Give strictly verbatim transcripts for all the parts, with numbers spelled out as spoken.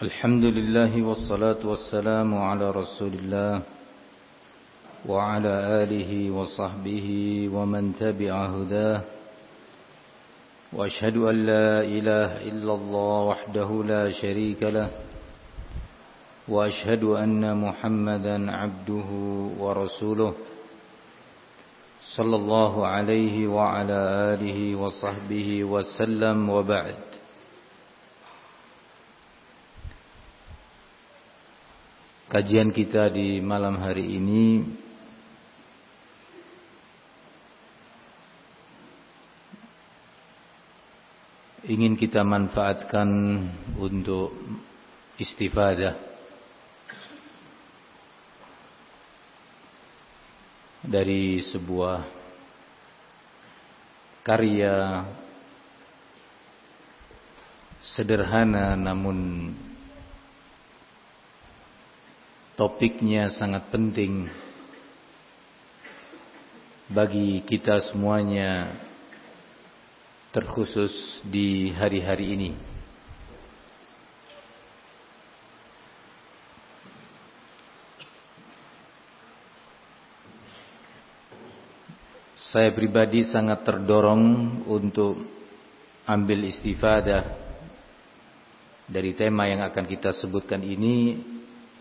الحمد لله والصلاة والسلام على رسول الله وعلى آله وصحبه ومن تبع هداه وأشهد أن لا إله إلا الله وحده لا شريك له وأشهد أن محمدا عبده ورسوله صلى الله عليه وعلى آله وصحبه وسلم وبعد. Kajian kita di malam hari ini ingin kita manfaatkan untuk istifadah dari sebuah karya sederhana namun topiknya sangat penting bagi kita semuanya, terkhusus di hari-hari ini. Saya pribadi sangat terdorong untuk ambil istifadah dari tema yang akan kita sebutkan ini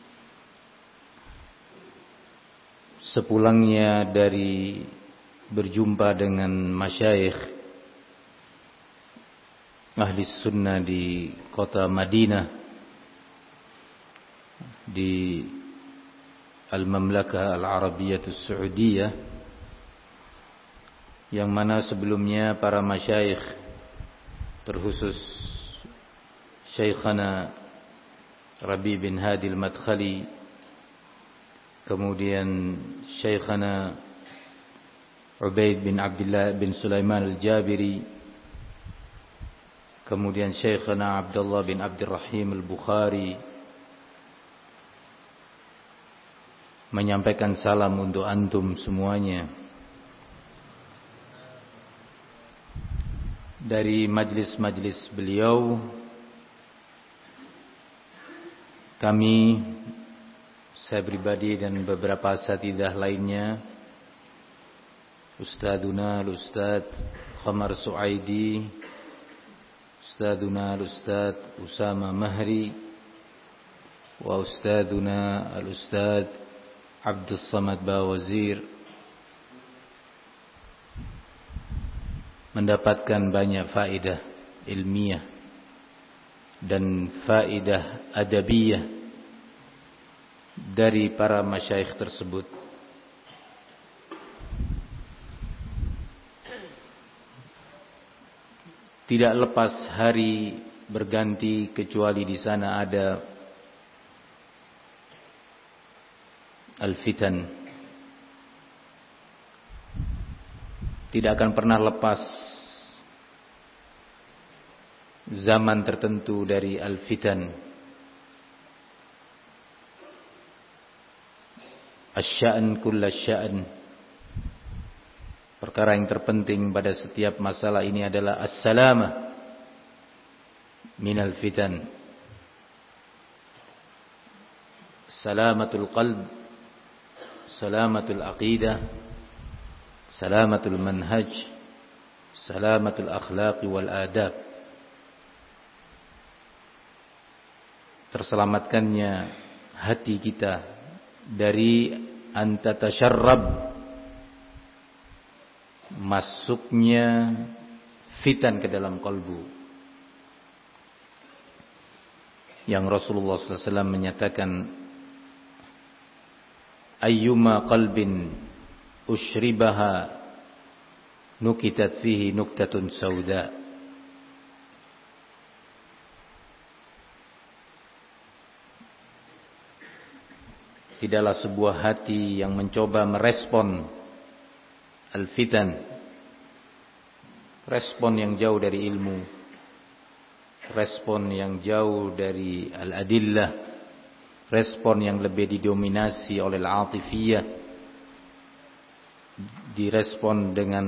sepulangnya dari berjumpa dengan masyayikh ahli sunnah di kota Madinah di Al-Mamlakah Al-Arabiyyah As-Saudiyah, yang mana sebelumnya para masyayikh terkhusus Syekhana Rabi bin Hadi Al-Madkhali, kemudian Syekhana Ubaid bin Abdullah bin Sulaiman Al-Jabiri, kemudian Syekhana Abdullah bin Abdurrahim Al-Bukhari, menyampaikan salam untuk antum semuanya. Dari majlis-majlis beliau kami, saya pribadi dan beberapa asatidzah lainnya, Ustaduna Al-Ustad Qamar Suaidi, Ustaduna Al-Ustad Usama Mahri, wa Ustaduna Al-Ustad Abdul Samad Bawazir, mendapatkan banyak faedah ilmiah dan faedah adabiyah dari para masyayikh tersebut. Tidak lepas hari berganti kecuali di sana ada al-fitan. Tidak akan pernah lepas zaman tertentu dari al-fitan. Asy-sya'n kulla sya'n. Perkara yang terpenting pada setiap masalah ini adalah as-salamah minal fitan. Salamatul qalb, salamatul aqidah, salamatul manhaj, salamatul akhlaq wal adab. Terselamatkannya hati kita dari antatasyarrab, masuknya fitan ke dalam kalbu, yang Rasulullah sallallahu alaihi wasallam menyatakan, ayyuma qalbin ushribaha nukitat fihi nuktatun sauda. Tidaklah sebuah hati yang mencoba merespon al-fitan, respon yang jauh dari ilmu, respon yang jauh dari al-adillah, respon yang lebih didominasi oleh al-atifiyah, direspon dengan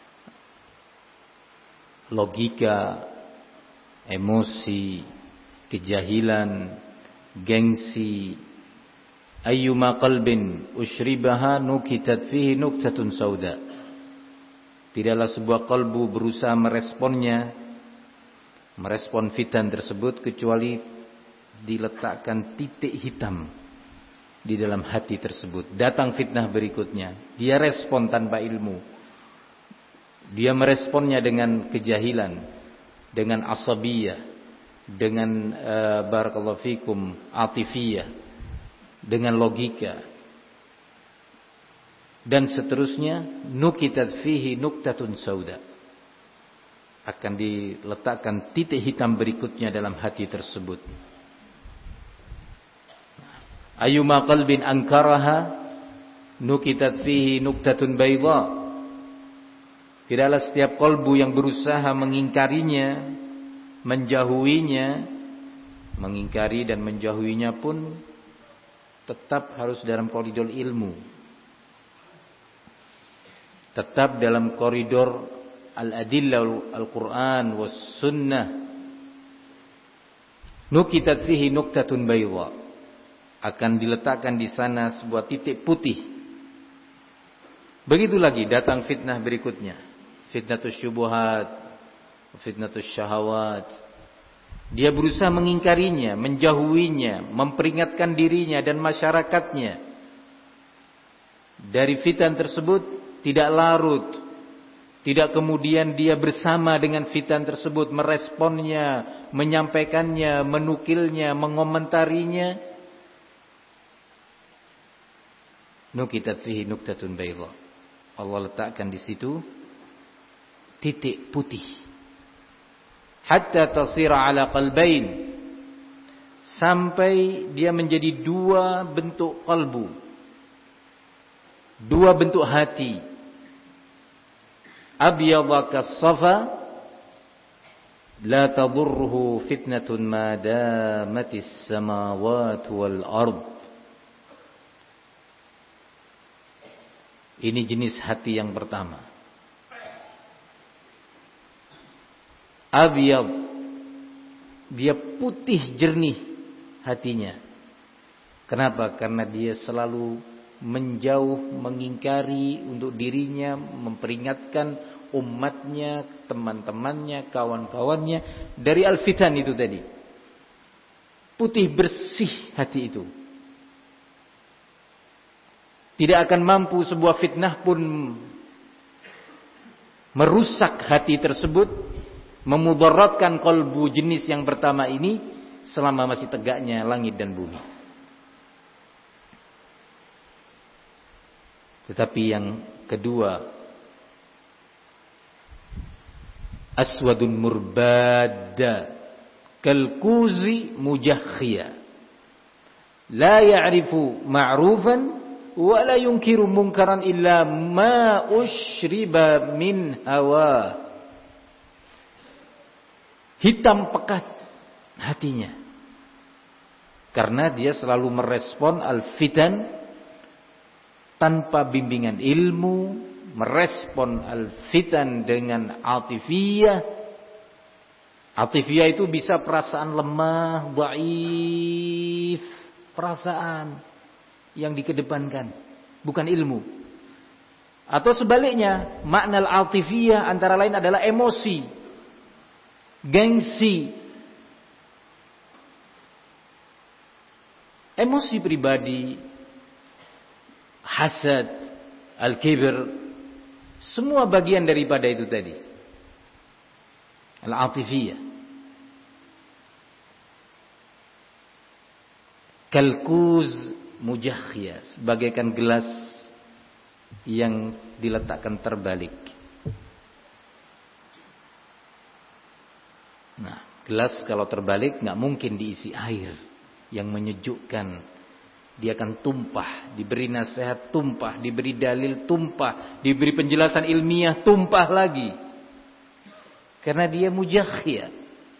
logika, emosi, kejahilan, gengsi. Ayyuma qalbin ushribaha nukitat fihi nuktatun sauda. Tidaklah sebuah kalbu berusaha meresponnya, merespon fitan tersebut, kecuali diletakkan titik hitam di dalam hati tersebut. Datang fitnah berikutnya, dia respon tanpa ilmu. Dia meresponnya dengan kejahilan, dengan asabiyah, dengan uh, barakallahu fikum atifiyah, dengan logika, dan seterusnya. Nukitat fihi nuktatun sauda, akan diletakkan titik hitam berikutnya dalam hati tersebut. Ayyuma qalbin ankaraha nukitat fihi nuktatun bayda. Tidaklah setiap kalbu yang berusaha mengingkarinya, menjauhinya, mengingkari dan menjauhinya pun tetap harus dalam koridor ilmu, tetap dalam koridor al-adillah al-Quran was sunnah. Nukitat fihi nuktatun bayda, akan diletakkan di sana sebuah titik putih. Begitu lagi datang fitnah berikutnya, fitnatus syubuhat, fitnatus syahawat. Dia berusaha mengingkarinya, menjauhinya, memperingatkan dirinya dan masyarakatnya dari fitan tersebut. Tidak larut, tidak kemudian dia bersama dengan fitan tersebut, meresponnya, menyampaikannya, menukilnya, mengomentarinya. Nukitat fihi nuktatun bayda. Allah letakkan di situ titik putih. Hatta tasira ala qalbain, sampai dia menjadi dua bentuk kalbu, dua bentuk hati. Abyadha kas-safa la tadurruhu fitnatun ma damatis samawati wal ard. Ini jenis hati yang pertama. Abyad, dia putih jernih hatinya. Kenapa? Karena dia selalu menjauh, mengingkari untuk dirinya, memperingatkan umatnya, teman-temannya, kawan-kawannya dari al-fitan itu tadi. Putih bersih hati itu. Tidak akan mampu sebuah fitnah pun merusak hati tersebut, memudaratkan kalbu jenis yang pertama ini selama masih tegaknya langit dan bumi. Tetapi yang kedua, aswadun murbada kalkuzi mujakhia, la ya'rifu ma'rufan wa la yunkiru munkaran illa ma ushriba min hawa. Hitam pekat hatinya, karena dia selalu merespon al-fitan tanpa bimbingan ilmu, merespon al-fitan dengan atifiyah. Atifiyah itu bisa perasaan lemah, dhaif, perasaan yang dikedepankan, bukan ilmu. Atau sebaliknya, makna al-atifiyah antara lain adalah emosi, gengsi, emosi pribadi, hasad, al-kibr, semua bagian daripada itu tadi, al-atifiyah. Kalkuz mujakhiyah, bagaikan gelas yang diletakkan terbalik. Nah, gelas kalau terbalik nggak mungkin diisi air yang menyejukkan. Dia akan tumpah, diberi nasihat tumpah, diberi dalil tumpah, diberi penjelasan ilmiah tumpah lagi. Karena dia mujakhiyah.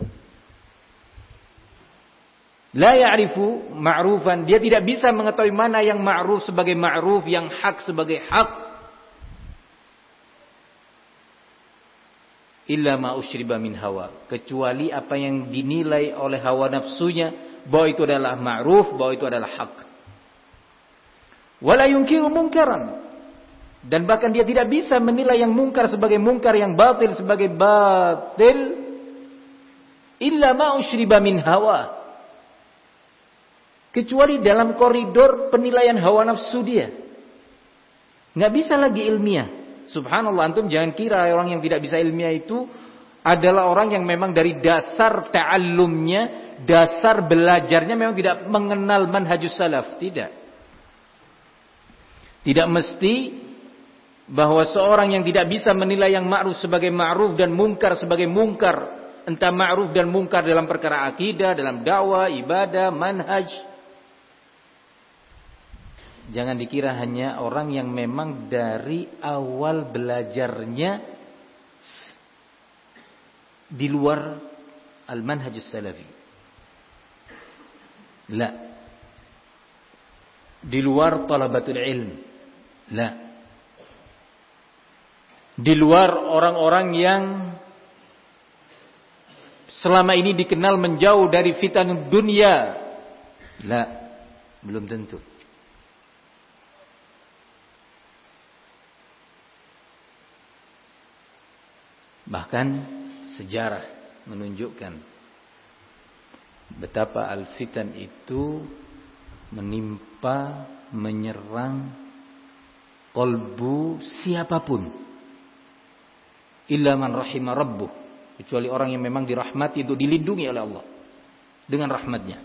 La ya'rifu ma'rufan, dia tidak bisa mengetahui mana yang ma'ruf sebagai ma'ruf, yang hak sebagai hak. illa ma usyriba min hawa, kecuali apa yang dinilai oleh hawa nafsunya bahwa itu adalah ma'ruf, bahwa itu adalah hak. Wala yunkiru munkaran, dan bahkan dia tidak bisa menilai yang mungkar sebagai mungkar, yang batil sebagai batil, illa ma usyriba min hawa, kecuali dalam koridor penilaian hawa nafsu dia. Nggak bisa lagi ilmiah. Subhanallah, antum jangan kira orang yang tidak bisa ilmiah itu adalah orang yang memang dari dasar ta'allumnya, dasar belajarnya memang tidak mengenal manhajus salaf. Tidak. Tidak mesti bahwa seorang yang tidak bisa menilai yang ma'ruf sebagai ma'ruf dan mungkar sebagai mungkar, entah ma'ruf dan mungkar dalam perkara akidah, dalam dakwah, ibadah, manhaj, jangan dikira hanya orang yang memang dari awal belajarnya di luar al-manhajus salafi. La. Di luar talabatul ilm. La. Di luar orang-orang yang selama ini dikenal menjauh dari fitan dunia. La. Belum tentu. Bahkan sejarah menunjukkan betapa al-fitan itu menimpa, menyerang qalbu siapapun, illa man rahima rabbuh, kecuali orang yang memang dirahmati, itu dilindungi oleh Allah dengan rahmatnya.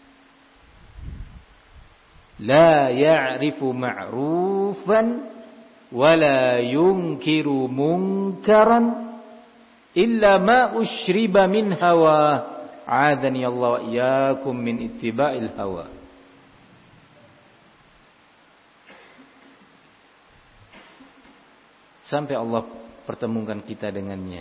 La ya'rifu ma'rufan wa la yunkiru munkaran illa ma usyriba min hawa, adani Allah wa iyyakum min ittiba'il hawa. Sampai Allah pertemukan kita dengannya.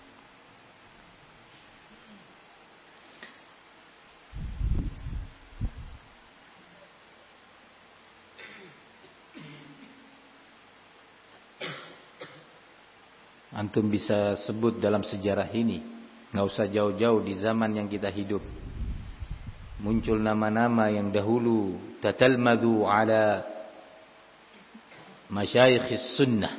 Antum bisa sebut dalam sejarah ini, nggak usah jauh-jauh di zaman yang kita hidup, muncul nama-nama yang dahulu tatalmadu ala masyayikhis sunnah,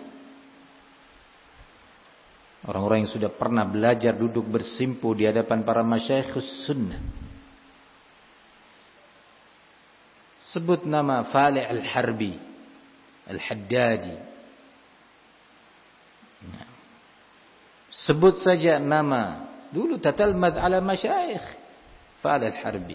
orang-orang yang sudah pernah belajar duduk bersimpu di hadapan para masyayikhus sunnah. Sebut nama Falih al-Harbi, al-Haddadi. Nah, sebut saja nama dulu tatalmad ala masyayikh Falih al-Harbi.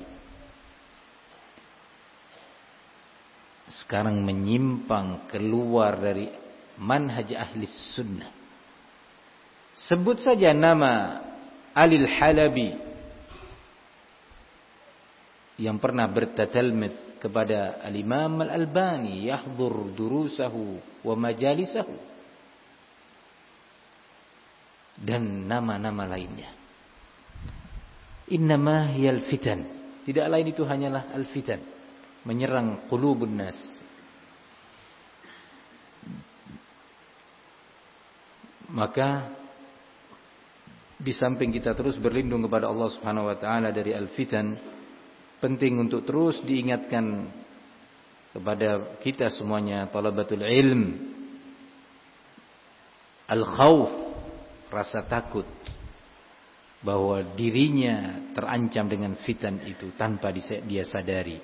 Sekarang menyimpang keluar dari manhaj ahli sunnah. Sebut saja nama Ali al-Halabi yang pernah bertatalmid kepada al-Imam al-Albani, yahdhur durusahu wa majalisahu, dan nama-nama lainnya. Innama hiyal fitan, tidak lain itu hanyalah al-fitan, menyerang qulubun nas. Maka di samping kita terus berlindung kepada Allah Subhanahu wa taala dari al-fitan, penting untuk terus diingatkan kepada kita semuanya talabatul ilm, al-khauf, rasa takut bahwa dirinya terancam dengan fitan itu tanpa dia sadari.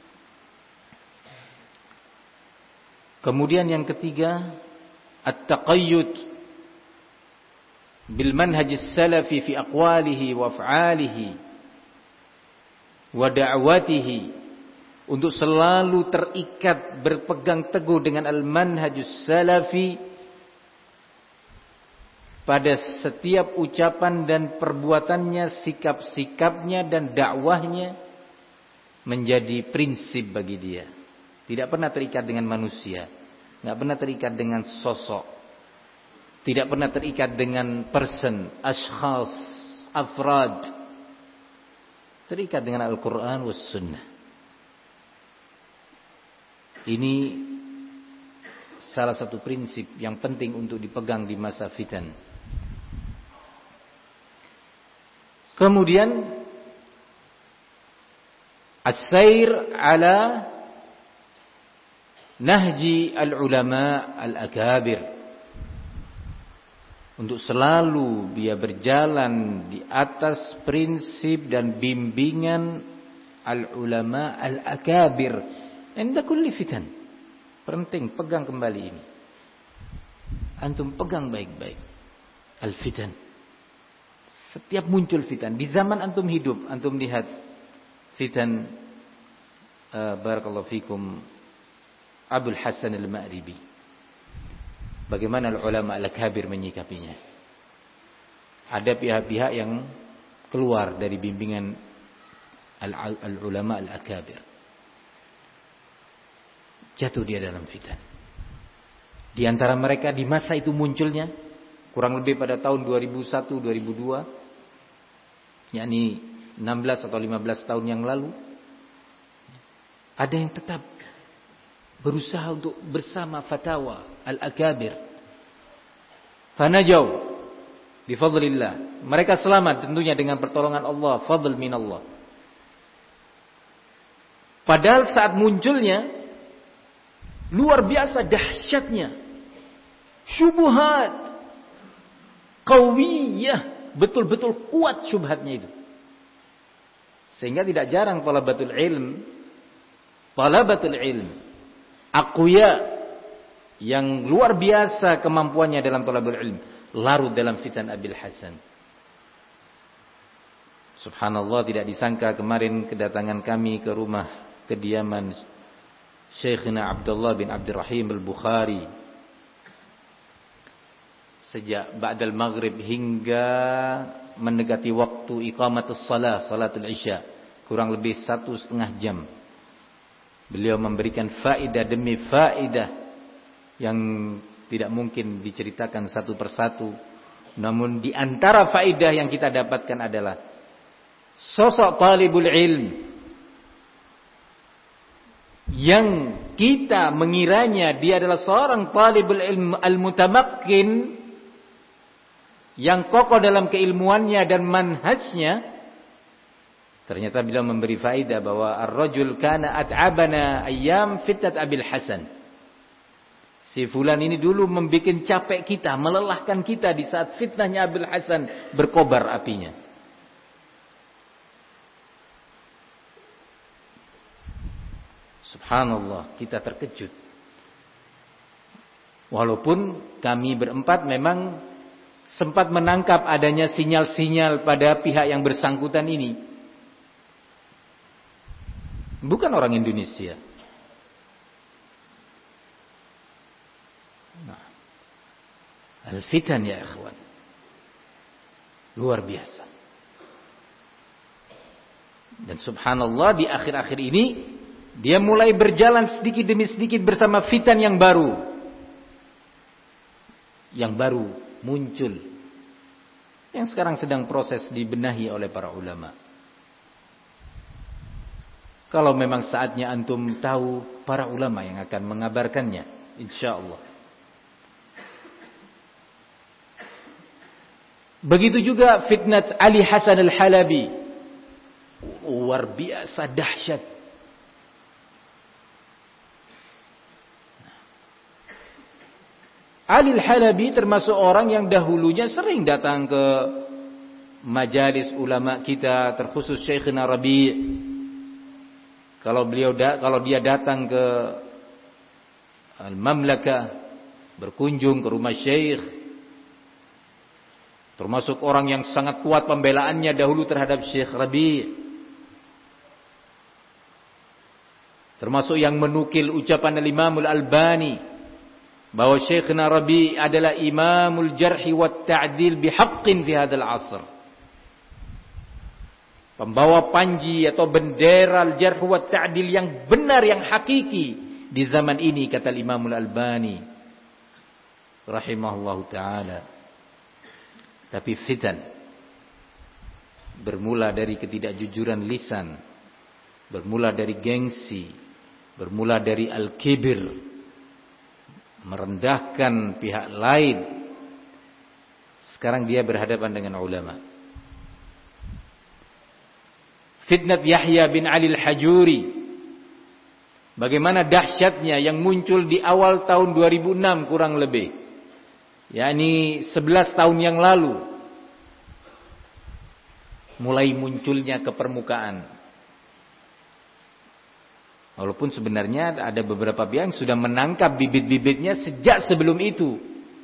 Kemudian yang ketiga, at-taqayyud bil manhajis salafi fi aqwalihi wa af'alihi wa da'watihi, untuk selalu terikat berpegang teguh dengan al-manhajus salafi pada setiap ucapan dan perbuatannya, sikap-sikapnya dan dakwahnya menjadi prinsip bagi dia. Tidak pernah terikat dengan manusia, tidak pernah terikat dengan sosok, tidak pernah terikat dengan person, ashkhas, afrad. Terikat dengan Al-Quran was sunnah. Ini salah satu prinsip yang penting untuk dipegang di masa fitan. Kemudian as-sair ala nahji al-ulama al-akabir, untuk selalu dia berjalan di atas prinsip dan bimbingan al-ulama al-akabir inda kulli fitan. Penting, pegang kembali ini. Antum pegang baik-baik. Al-fitan. Setiap muncul fitan. Di zaman antum hidup, antum lihat fitan. Uh, barakallahu fikum. Abul Hasan al-Ma'ribi. Bagaimana ulama al-akabir menyikapinya. Ada pihak-pihak yang keluar dari bimbingan al-ulama al-akabir. Jatuh dia dalam fitan. Di antara mereka di masa itu munculnya, kurang lebih pada tahun dua ribu satu dua ribu dua, yakni enam belas atau lima belas tahun yang lalu, ada yang tetap berusaha untuk bersama fatwa al-akabir. Fanajau bifadlillah. Mereka selamat tentunya dengan pertolongan Allah, fadl minallah. Padahal saat munculnya luar biasa dahsyatnya, syubhat qawiyah, betul-betul kuat syubhatnya itu. Sehingga tidak jarang talabatul ilm, talabatul ilm aqwiya yang luar biasa kemampuannya dalam talabul ilm, larut dalam fitan Abil Hasan. Subhanallah, tidak disangka kemarin kedatangan kami ke rumah kediaman Syekhina Abdullah bin Abdurrahim al-Bukhari sejak ba'dal maghrib hingga mendekati waktu iqamatus salah, salatul isya, kurang lebih satu setengah jam. Beliau memberikan faedah demi faedah yang tidak mungkin diceritakan satu persatu. Namun di antara faedah yang kita dapatkan adalah sosok talibul ilm yang kita mengiranya dia adalah seorang talibul ilm al-mutamakkin yang kokoh dalam keilmuannya dan manhajnya, ternyata beliau memberi faedah bahwa ar-rajul kana at'abana ayyam fitnat Abil Hasan. Si fulan ini dulu membuat capek kita, melelahkan kita di saat fitnahnya Abil Hasan berkobar apinya. Subhanallah, kita terkejut. Walaupun kami berempat memang sempat menangkap adanya sinyal-sinyal pada pihak yang bersangkutan ini. Bukan orang Indonesia. Nah, al-fitan ya ikhwan, luar biasa. Dan subhanallah, di akhir-akhir ini dia mulai berjalan sedikit demi sedikit bersama fitan yang baru. Yang baru muncul. Yang sekarang sedang proses dibenahi oleh para ulama. Kalau memang saatnya antum tahu, para ulama yang akan mengabarkannya, insyaallah. Begitu juga fitnat Ali Hasan al-Halabi. Luar biasa dahsyat. Ali al-Halabi termasuk orang yang dahulunya sering datang ke majalis ulama kita, terkhusus Syekhina Rabi'. Kalau beliau da, kalau dia datang ke Al-Mamlakah, berkunjung ke rumah Syekh, termasuk orang yang sangat kuat pembelaannya dahulu terhadap Syekh Rabi'. Termasuk yang menukil ucapan Al-Imamul Albani bahwa Syekhna Rabi' adalah imamul jarhi wat ta'dil bihaqqin fi hadzal 'asr. Pembawa panji atau bendera al-jarh wat ta'dil yang benar, yang hakiki di zaman ini, kata Imamul Albani rahimahullahu taala. Tapi fitan bermula dari ketidakjujuran lisan, bermula dari gengsi, bermula dari al-kibir, merendahkan pihak lain. Sekarang dia berhadapan dengan ulama. fitnah Yahya bin Ali al-Hajuri. Bagaimana dahsyatnya yang muncul di awal tahun dua ribu enam kurang lebih. yakni sebelas tahun yang lalu. Mulai munculnya ke permukaan. Walaupun sebenarnya ada beberapa pihak yang sudah menangkap bibit-bibitnya sejak sebelum itu.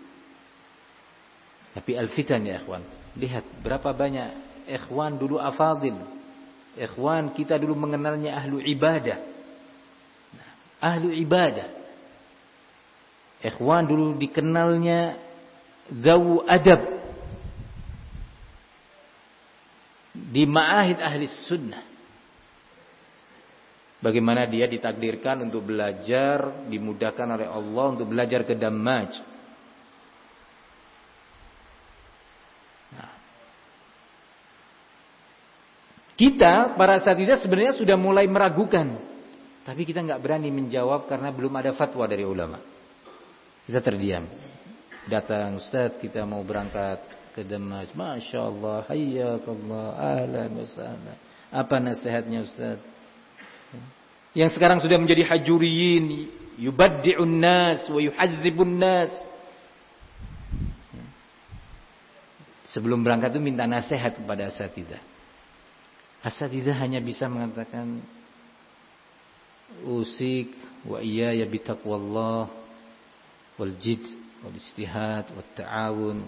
Tapi al-fitan ya ikhwan. Lihat berapa banyak ikhwan dulu afadil. Ikhwan kita dulu mengenalnya ahlu ibadah. Nah, ahlu ibadah. Ikhwan dulu dikenalnya zawu adab. Di ma'ahid ahli sunnah. Bagaimana dia ditakdirkan untuk belajar, dimudahkan oleh Allah untuk belajar ke Dammaj. Nah. Kita para asatidzah sebenarnya sudah mulai meragukan, tapi kita nggak berani menjawab karena belum ada fatwa dari ulama. Kita terdiam. Datang, Ustaz, kita mau berangkat ke Dammaj. Masya Allah, hayyakallah, ahlan wa sahlan. Apa nasihatnya Ustaz? Yang sekarang sudah menjadi hajuriyin, yubaddi'un nas wa yuhazzibun nas. Sebelum berangkat itu minta nasihat kepada asatidzah. Asatidzah hanya bisa mengatakan usik wa iyaya bitaqwallah wal jid wal istihad wat ta'awun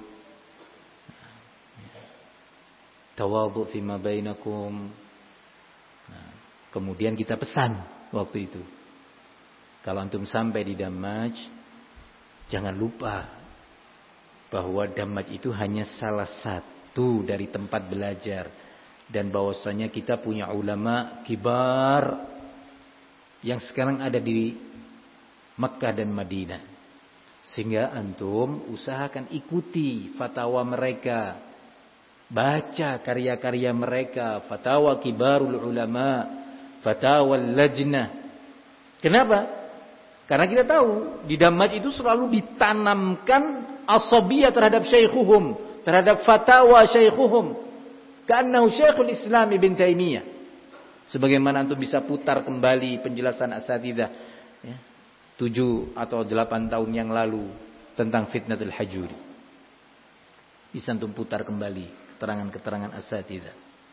tawadhu fima bainakum. Nah, kemudian kita pesan waktu itu, kalau antum sampai di Dammaj, jangan lupa bahwa Dammaj itu hanya salah satu dari tempat belajar, dan bahwasanya kita punya ulama kibar yang sekarang ada di Makkah dan Madinah, sehingga antum usahakan ikuti fatwa mereka, baca karya-karya mereka, fatwa kibarul ulama, fatwa lajnah. Kenapa? Karena kita tahu di Dammaj itu selalu ditanamkan asabiyah terhadap syaikhuhum, terhadap fatwa syaikhuhum. Ka'annahu Syekhul Islam Ibn Taimiyah. Sebagaimana antum bisa putar kembali penjelasan asatidzah ya, tujuh atau delapan tahun yang lalu tentang fitnatul hajuri. Bisa antum putar kembali keterangan-keterangan asatidzah.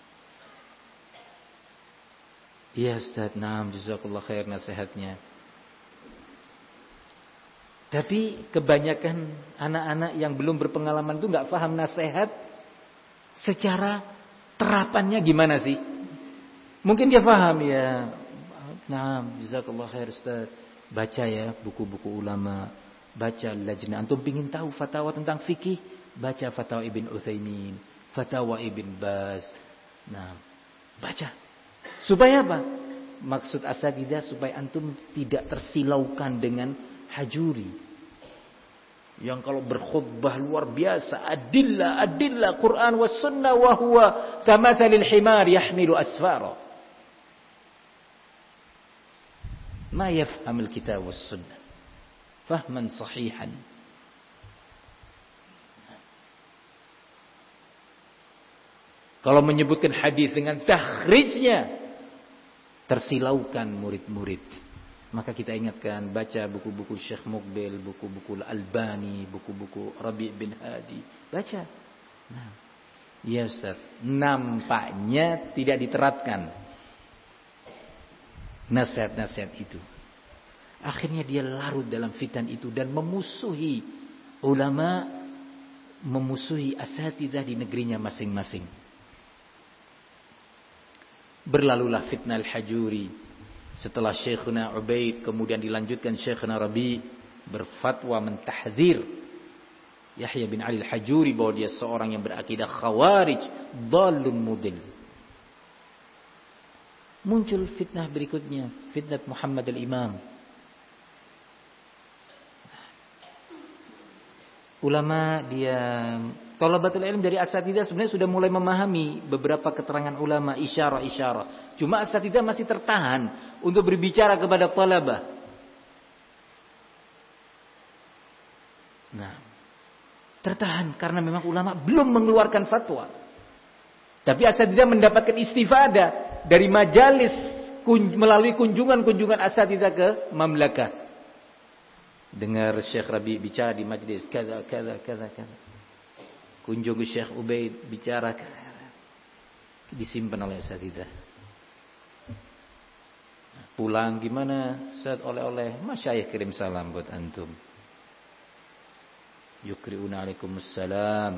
Iya Ustaz, naam, jazakallah khair nasihatnya. Tapi kebanyakan anak-anak yang belum berpengalaman itu nggak paham nasihat secara terapannya gimana sih? Mungkin dia paham ya. Naam, jazakallah khair Ustaz. Baca ya buku-buku ulama, baca lajnah. Antum pingin tahu fatwa tentang fikih, baca fatwa Ibn Utsaimin, fatwa Ibn Baz. Nah, baca. Supaya apa? Maksud asatidzah supaya antum tidak tersilaukan dengan hajuri. Yang kalau berkhutbah luar biasa, adillah, adillah, Quran was sunnah wa huwa kamathalil himar yahmilu asfara. Ma yafhamul kitab was sunnah fahman sahihan. Kalau menyebutkan hadis dengan takhrijnya, tersilaukan murid-murid. Maka kita ingatkan, baca buku-buku Syekh Muqbil, buku-buku Al-Albani, buku-buku Rabi' bin Hadi. Baca. Nah, ya Ustaz, nampaknya tidak diterapkan nasihat-nasihat itu. Akhirnya dia larut dalam fitan itu dan memusuhi ulama, memusuhi asatidzah di negerinya masing-masing. Berlalulah fitnah al-hajuri. Setelah Syekhuna Ubaid, kemudian dilanjutkan Syekhuna Rabi berfatwa mentahdzir Yahya bin Ali al-Hajuri bahwa dia seorang yang berakidah khawarij, dhalun mudil. Muncul fitnah berikutnya, fitnah Muhammad al-Imam. Ulama dia thalabatul ilm dari asatidzah sebenarnya sudah mulai memahami beberapa keterangan ulama, isyarah-isyarah. Cuma asatidzah masih tertahan untuk berbicara kepada thalabah. Nah, tertahan karena memang ulama belum mengeluarkan fatwa. Tapi asatidzah mendapatkan istifadah dari majalis kun, melalui kunjungan-kunjungan asatidzah ke mamlakah. Dengar Syekh Rabi bicara di majlis kaza kaza kaza kaza. Kunjung ke Syekh Ubaid bicara kaza. Disimpan oleh asatidzah. Pulang gimana? Ustaz oleh-oleh, masyayikh kirim salam buat antum. Yukri'una alaikumussalam.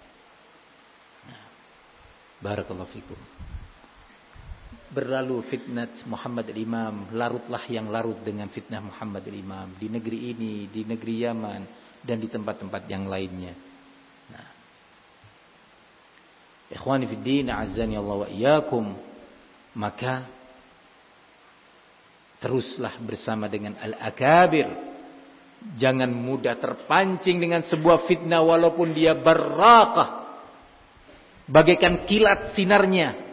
Barakallahu fikum. Berlalu fitnah Muhammad al-Imam, larutlah yang larut dengan fitnah Muhammad al-Imam di negeri ini, di negeri Yaman dan di tempat-tempat yang lainnya. Nah. Ikhwani fid din, a'azzani Allah wa iyyakum. Maka teruslah bersama dengan al-akabir. Jangan mudah terpancing dengan sebuah fitnah walaupun dia barraqah, bagaikan kilat sinarnya.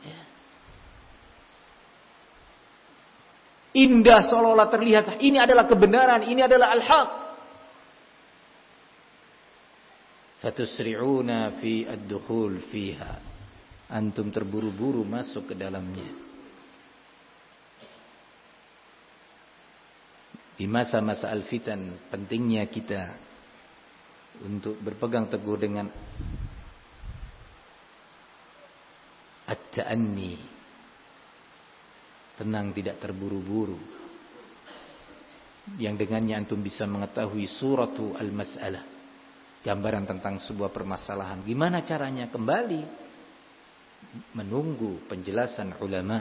Indah seolah-olah terlihat ini adalah kebenaran, ini adalah al-haq. Fatusri'una fi ad-dukhul fiha. Antum terburu-buru masuk ke dalamnya. Di masa-masa al-fitan pentingnya kita untuk berpegang teguh dengan at-ta'anni. Tenang, tidak terburu-buru. Yang dengannya antum bisa mengetahui suratu al-mas'alah. Gambaran tentang sebuah permasalahan. Gimana caranya? Kembali menunggu penjelasan ulama.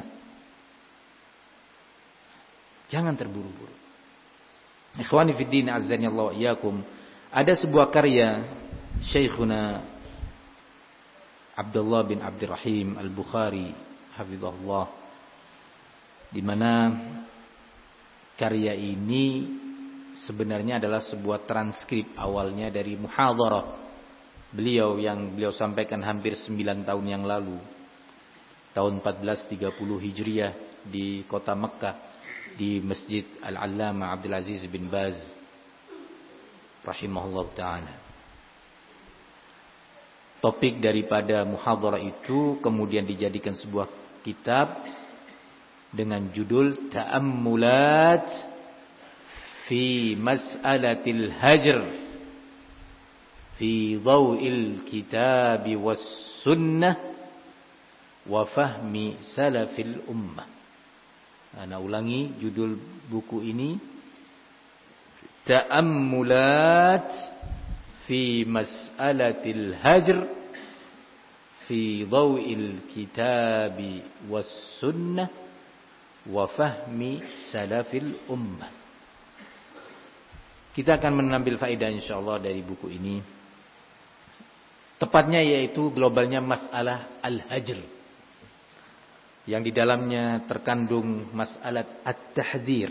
Jangan terburu-buru. Ikhwani fid din, azzani Allah wa iyyakum. Ada sebuah karya Syekhuna Abdullah bin Abdurrahim Al-Bukhari hafizahullah, di mana karya ini sebenarnya adalah sebuah transkrip awalnya dari muhadharah beliau yang beliau sampaikan hampir sembilan tahun yang lalu, tahun empat belas tiga puluh Hijriah di kota Mekkah, di Masjid Al-Allamah Abdul Aziz bin Baz rahimahullah ta'ala. Topik daripada muhadharah itu kemudian dijadikan sebuah kitab dengan judul Ta'ammulat fi Mas'alatil Hajr fi Dhaw'il Kitab was Sunnah wa Fahmi Salafil Ummah. Ana ulangi judul buku ini, Ta'ammulat fi Mas'alatil Hajr fi Dhaw'il Kitab was Sunnah wa fahmi salafil ummah. Kita akan mengambil faedah insyaallah dari buku ini. Tepatnya yaitu globalnya masalah al-hajr, yang di dalamnya terkandung masalah at-tahdzir.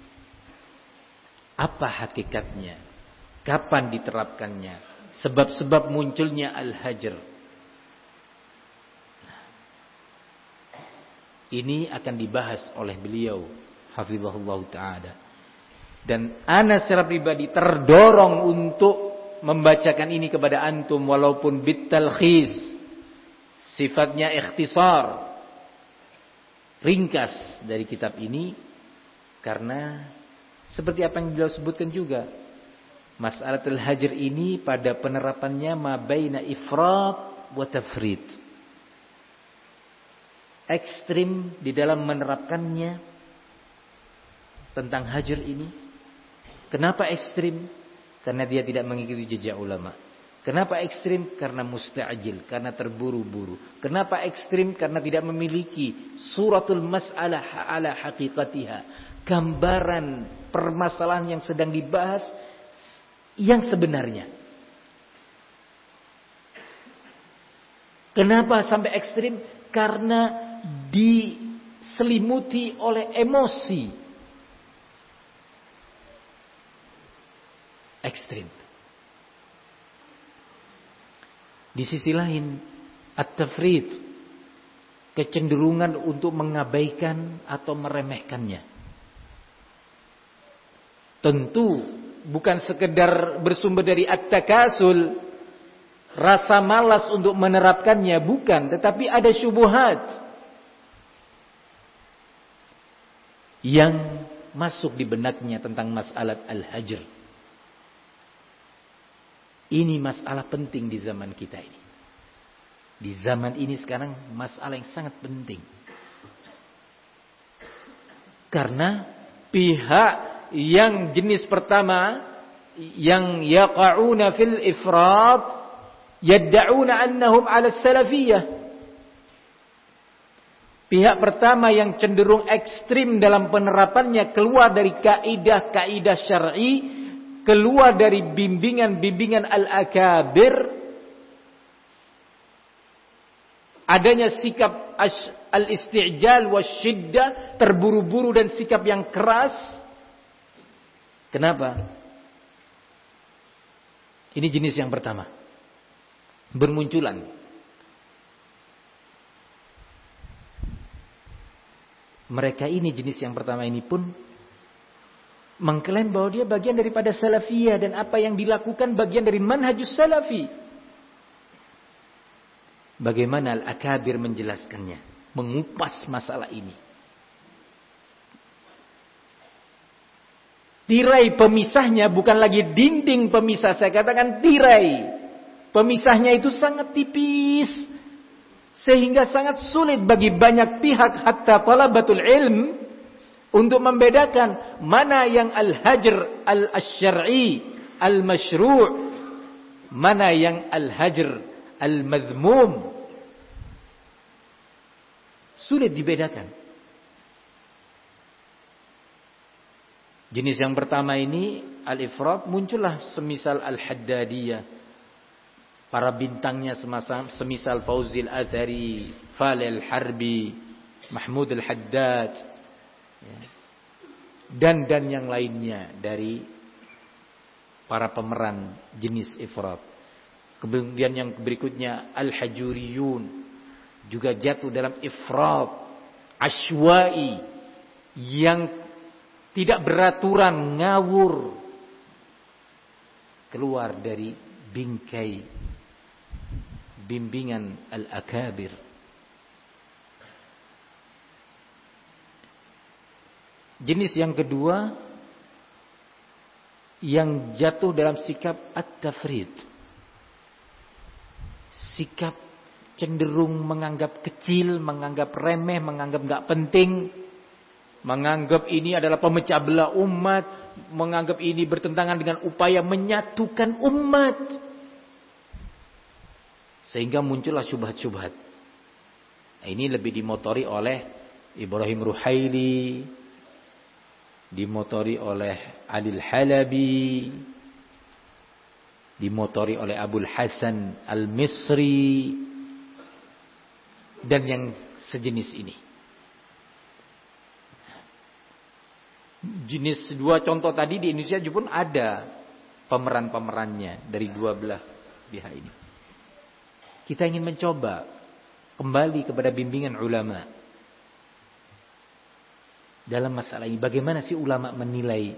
Apa hakikatnya? Kapan diterapkannya? Sebab-sebab munculnya al-hajr. Ini akan dibahas oleh beliau hafizahullah ta'ala. Dan ana secara pribadi terdorong untuk membacakan ini kepada antum walaupun bitalkhis. Sifatnya ikhtisar, ringkas dari kitab ini. Karena seperti apa yang beliau sebutkan juga, mas'alatul hajr ini pada penerapannya ma baina ifrat wa tafrit. Ekstrim di dalam menerapkannya tentang hajr ini. Kenapa ekstrim? Karena dia tidak mengikuti jejak ulama. Kenapa ekstrim? Karena musta'jil, karena terburu-buru. Kenapa ekstrim? Karena tidak memiliki suratul mas'alah ala haqiqatiha, gambaran permasalahan yang sedang dibahas yang sebenarnya. Kenapa sampai ekstrim? Karena diselimuti oleh emosi ekstrim. Di sisi lain, at-tafrid, kecenderungan untuk mengabaikan atau meremehkannya. Tentu bukan sekedar bersumber dari at-takasul, rasa malas untuk menerapkannya, bukan, tetapi ada syubhat. yang masuk di benaknya tentang masalah al-hajr. Ini masalah penting di zaman kita ini. Di zaman ini sekarang masalah yang sangat penting. Karena pihak yang jenis pertama yang yaqa'una fil ifrat yadda'una annahum 'ala salafiyah. Pihak pertama yang cenderung ekstrim dalam penerapannya, keluar dari kaidah-kaidah syar'i, keluar dari bimbingan-bimbingan al-akabir, adanya sikap al-isti'jal wasyiddah, terburu-buru dan sikap yang keras. Kenapa? Ini jenis yang pertama. Bermunculan. Mereka ini jenis yang pertama ini pun mengklaim bahwa dia bagian daripada salafiyah dan apa yang dilakukan bagian dari manhajus salafi. Bagaimana al-akabir menjelaskannya, mengupas masalah ini. Tirai pemisahnya bukan lagi dinding pemisah, saya katakan tirai. Pemisahnya itu sangat tipis. Sehingga sangat sulit bagi banyak pihak hatta talabatul ilm untuk membedakan mana yang al-hajr al-syar'i al-masyru', mana yang al-hajr al-madhmum. Sulit dibedakan. Jenis yang pertama ini al-ifrat, muncullah semisal al-Haddadiyah. Para bintangnya semasa, semisal Fauzil Azhari, Falil Harbi, Mahmud Al-Haddad, ya, dan dan yang lainnya dari para pemeran jenis ifrat. Kemudian yang berikutnya Al-Hajuriyun juga jatuh dalam ifrat asywa'i yang tidak beraturan, ngawur, keluar dari bingkai bimbingan al-akabir. Jenis yang kedua yang jatuh dalam sikap at-tafrid. Sikap cenderung menganggap kecil, menganggap remeh, menganggap enggak penting, menganggap ini adalah pemecah belah umat, menganggap ini bertentangan dengan upaya menyatukan umat. Sehingga muncullah syubhat-syubhat. Nah, ini lebih dimotori oleh Ibrahim Ruhaili, dimotori oleh Ali Al-Halabi, dimotori oleh Abul Hasan Al-Misri, dan yang sejenis ini. Jenis dua contoh tadi di Indonesia pun ada pemeran-pemerannya dari dua belah pihak ini. Kita ingin mencoba kembali kepada bimbingan ulama dalam masalah ini. Bagaimana sih ulama menilai?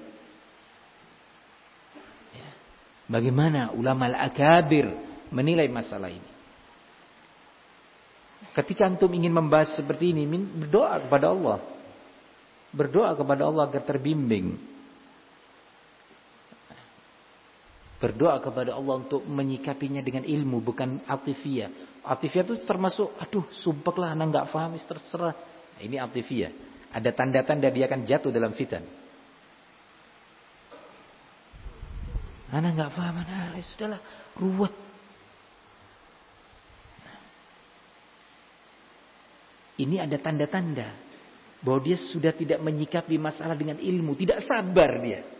Ya. Bagaimana ulama al-akabir menilai masalah ini? Ketika antum ingin membahas seperti ini, berdoa kepada Allah. Berdoa kepada Allah agar terbimbing. Berdoa kepada Allah untuk menyikapinya dengan ilmu, bukan atifiyah. Atifiyah itu termasuk, aduh sumpah lah, anak gak paham, terserah. Nah, ini atifiyah. Ada tanda-tanda dia akan jatuh dalam fitan. Anak gak paham, anak, sudahlah, ruwet. Ini ada tanda-tanda bahwa dia sudah tidak menyikapi masalah dengan ilmu, tidak sabar dia.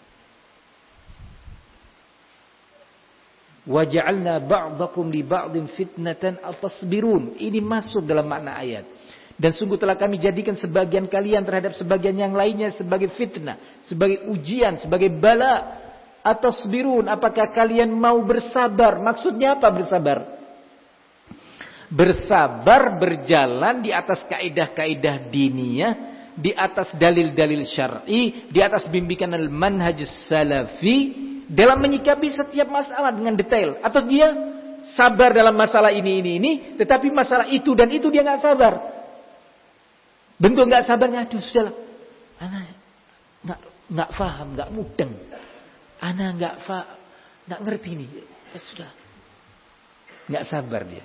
Waja'alna ba'dakum li ba'din fitnatan atasbirun. Ini masuk dalam makna ayat. Dan sungguh telah kami jadikan sebagian kalian terhadap sebagian yang lainnya sebagai fitnah, sebagai ujian, sebagai bala. Atasbirun, apakah kalian mau bersabar? Maksudnya apa bersabar? Bersabar berjalan di atas kaidah-kaidah diniyah, di atas dalil-dalil syar'i, di atas bimbingan al-manhaj salafi, dalam menyikapi setiap masalah dengan detail. Atau dia sabar dalam masalah ini, ini, ini. Tetapi masalah itu dan itu dia gak sabar. Bentuk gak sabarnya, aduh sudahlah. Ana nggak nggak paham, nggak mudeng. Ana nggak fa, nggak ngerti ini. Ya sudah, nggak sabar dia.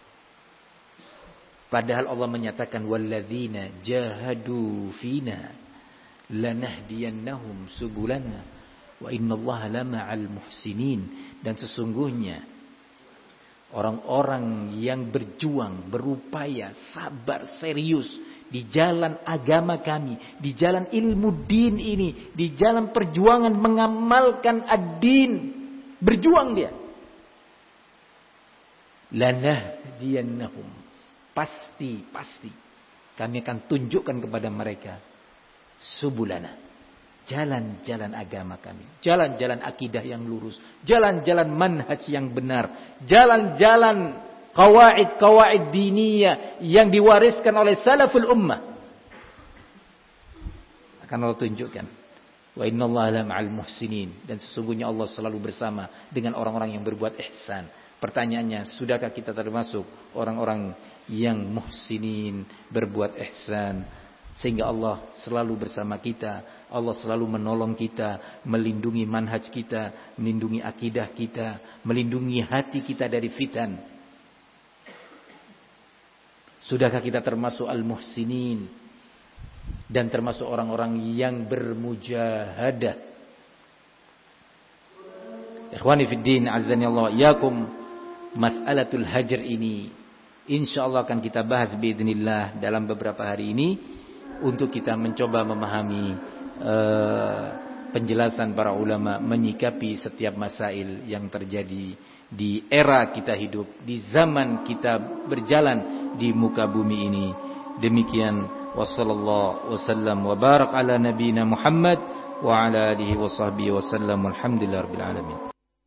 Padahal Allah menyatakan walladzina jahadu fina lanahdiyannahum subulana wa innallaha lama'al muhsinin. Dan sesungguhnya orang-orang yang berjuang, berupaya, sabar, serius di jalan agama kami, di jalan ilmu din ini, di jalan perjuangan mengamalkan ad-din, berjuang dia. Lanahdiyannahum, pasti, pasti kami akan tunjukkan kepada mereka subulana, jalan-jalan agama kami, jalan-jalan akidah yang lurus, jalan-jalan manhaj yang benar, jalan-jalan qawaid-qawaid diniyah yang diwariskan oleh salaful ummah. Akan Allah tunjukkan. Wa innallaha lama'al muhsinin, dan sesungguhnya Allah selalu bersama dengan orang-orang yang berbuat ihsan. Pertanyaannya, sudahkah kita termasuk orang-orang yang muhsinin, berbuat ihsan, sehingga Allah selalu bersama kita, Allah selalu menolong kita, melindungi manhaj kita, melindungi akidah kita, melindungi hati kita dari fitan. Sudahkah kita termasuk al-muhsinin dan termasuk orang-orang yang bermujahadah? Ikhwani fid din, azani Allah yakum, mas'alatul hajr ini insyaallah akan kita bahas biidznillah dalam beberapa hari ini, untuk kita mencoba memahami uh, penjelasan para ulama menyikapi setiap masail yang terjadi di era kita hidup, di zaman kita berjalan di muka bumi ini. Demikian, wassallallahu wasallam wa barak ala nabiyina Muhammad wa ala alihi wa sahbihi wasallam, walhamdulillahirabbil alamin.